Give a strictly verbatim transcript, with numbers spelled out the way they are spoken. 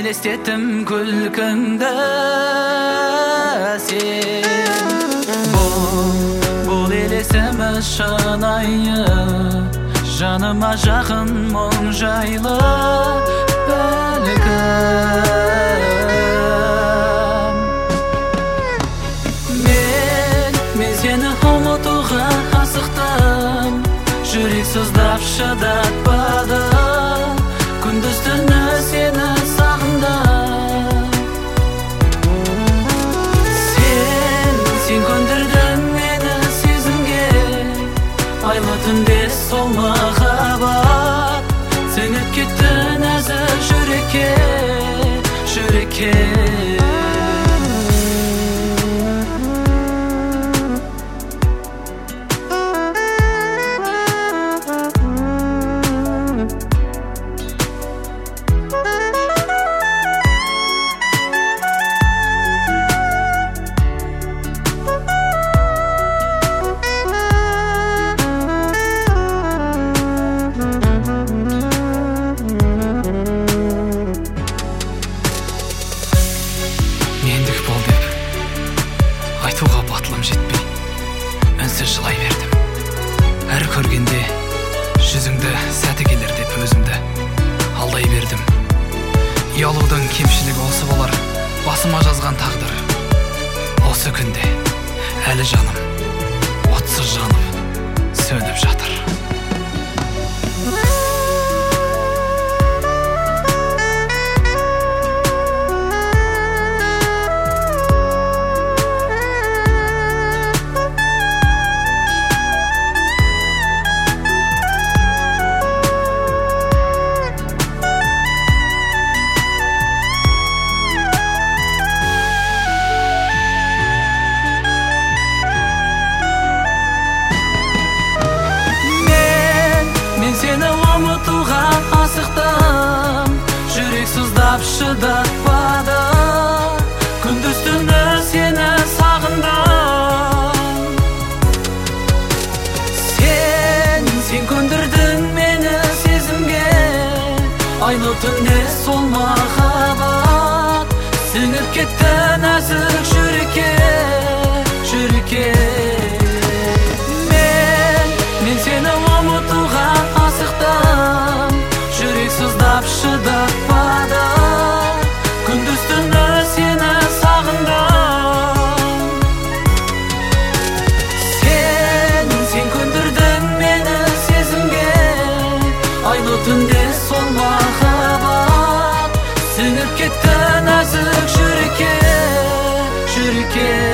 елестеттім күлкіңді сен. Бұл, бұл елесімі шынайы, жаныма жақын мұң жайлы бәлкім. Мен, мен сені ұмытуға асықтым, жүрек сыздап шыдатпады, күндіз түні сені сағындым. Сен, сен көндірдің мені сезімге, айлы түнде сол махаббат, сіңіп кетті нәзік жүрекке, жүрекке. Мендік бол деп айтуға батылым жетпей, үнсіз жылай бердім. Әр көргенде жүзіңді сәті келер деп өзімді алдай бердім. Ұялудың кемшілігі осы болар, басыма жазған тағдыр. Осы күнде әлі жаным отсыз жанып сөніп жатыр. Сені ұмытуға асықтым, жүрек сыздап шыдатпады, күндіз түні сені сағындым. Сен, сен көндірдің мені сезімге, айлы түнде сол махаббат, сіңіп кетті нәзік жүрекке, жүрекке. Мен, мен сені ұмытуға асықтым, жүрек сыздап шыдатпады, күндіз түні сені сағындым. Сен, сен көндірдің мені сезімге, айлы түнде сол махаббат, сіңіп кетті нәзік жүрекке, жүрекке.